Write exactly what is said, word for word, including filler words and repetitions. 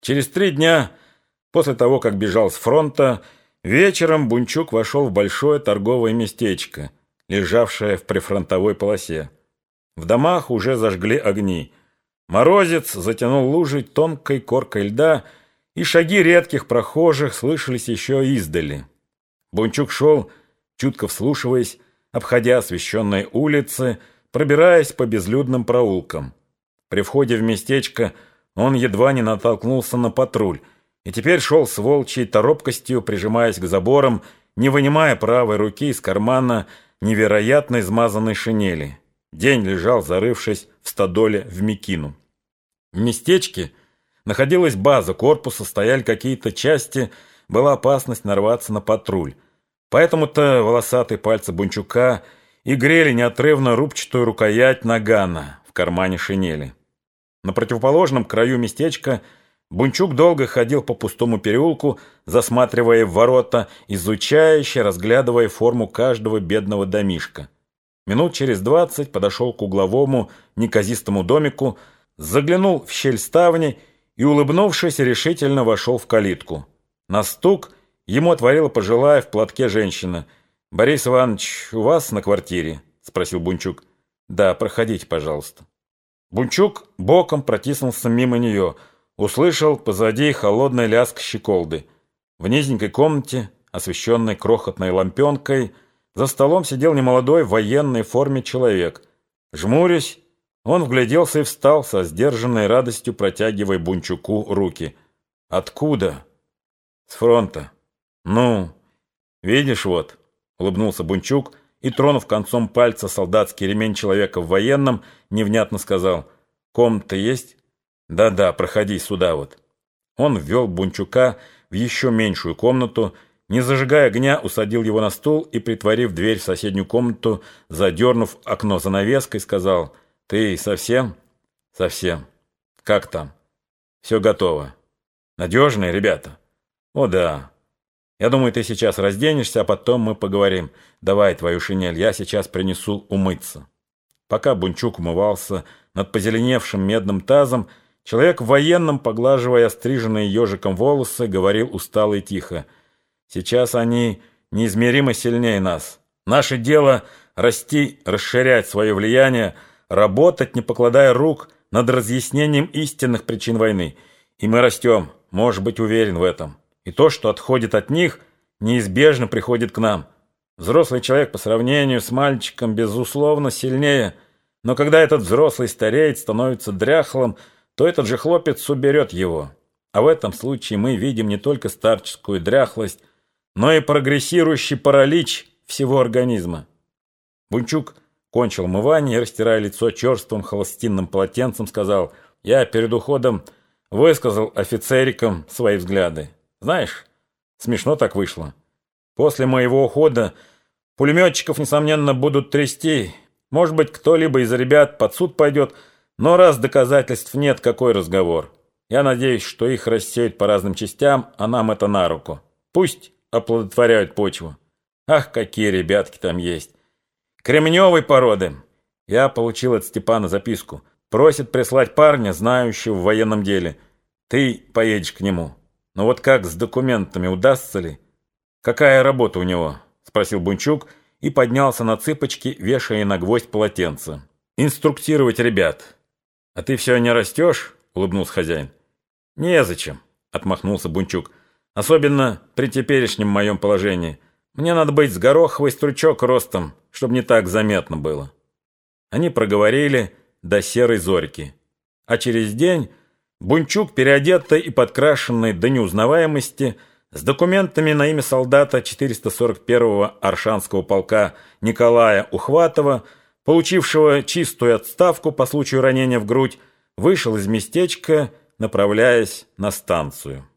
Через три дня после того, как бежал с фронта, вечером Бунчук вошел в большое торговое местечко, лежавшее в прифронтовой полосе. В домах уже зажгли огни. Морозец затянул лужей тонкой коркой льда, и шаги редких прохожих слышались еще издали. Бунчук шел, чутко вслушиваясь, обходя освещенные улицы, пробираясь по безлюдным проулкам. При входе в местечко он едва не натолкнулся на патруль, и теперь шел с волчьей торопкостью, прижимаясь к заборам, не вынимая правой руки из кармана невероятно измазанной шинели. День лежал, зарывшись в стодоле в мекину. В местечке находилась база корпуса, стояли какие-то части, была опасность нарваться на патруль. Поэтому-то волосатые пальцы Бунчука и грели неотрывно рубчатую рукоять нагана в кармане шинели. На противоположном краю местечка Бунчук долго ходил по пустому переулку, засматривая в ворота, изучающе разглядывая форму каждого бедного домишка. Минут через двадцать подошел к угловому неказистому домику, заглянул в щель ставни и, улыбнувшись, решительно вошел в калитку. На стук ему отворила пожилая в платке женщина. «Борис Иванович, у вас на квартире?» — спросил Бунчук. «Да, проходите, пожалуйста». Бунчук боком протиснулся мимо нее, услышал позади холодный лязг щеколды. В низенькой комнате, освещенной крохотной лампенкой, за столом сидел немолодой в военной форме человек. Жмурясь, он вгляделся и встал со сдержанной радостью, протягивая Бунчуку руки. «Откуда?» «С фронта». «Ну, видишь, вот», — улыбнулся Бунчук и, тронув концом пальца солдатский ремень человека в военном, невнятно сказал: «Комната есть?» «Да-да, проходи сюда вот». Он ввел Бунчука в еще меньшую комнату, не зажигая огня, усадил его на стул и, притворив дверь в соседнюю комнату, задернув окно занавеской, сказал: «Ты совсем?» «Совсем. Как там?» «Все готово. Надежные ребята?» «О, да. Я думаю, ты сейчас разденешься, а потом мы поговорим. Давай твою шинель, я сейчас принесу умыться». Пока Бунчук умывался над позеленевшим медным тазом, человек в военном, поглаживая остриженные ежиком волосы, говорил устало и тихо: «Сейчас они неизмеримо сильнее нас. Наше дело — расти, расширять свое влияние, работать, не покладая рук, над разъяснением истинных причин войны. И мы растем, можешь быть уверен в этом. И то, что отходит от них, неизбежно приходит к нам. Взрослый человек по сравнению с мальчиком, безусловно, сильнее, но когда этот взрослый стареет, становится дряхлым, то этот же хлопец уберет его. А в этом случае мы видим не только старческую дряхлость, но и прогрессирующий паралич всего организма». Бунчук кончил умывание и, растирая лицо черствым холстинным полотенцем, сказал: «Я перед уходом высказал офицерикам свои взгляды. Знаешь, смешно так вышло. После моего ухода пулеметчиков, несомненно, будут трясти. Может быть, кто-либо из ребят под суд пойдет, но раз доказательств нет, какой разговор? Я надеюсь, что их рассеют по разным частям, а нам это на руку. Пусть оплодотворяют почву. Ах, какие ребятки там есть! Кремневой породы. Я получил от Степана записку. Просит прислать парня, знающего в военном деле. Ты поедешь к нему. Но вот как с документами, удастся ли? Какая работа у него?» — спросил Бунчук и поднялся на цыпочки, вешая на гвоздь полотенце. «Инструктировать ребят». «А ты все не растешь?» — улыбнулся хозяин. «Незачем», — отмахнулся Бунчук. «Особенно при теперешнем моем положении. Мне надо быть с гороховый стручок ростом, чтобы не так заметно было». Они проговорили до серой зорьки. А через день Бунчук, переодетый и подкрашенный до неузнаваемости, с документами на имя солдата четыреста сорок первого Аршанского полка Николая Ухватова, получившего чистую отставку по случаю ранения в грудь, вышел из местечка, направляясь на станцию.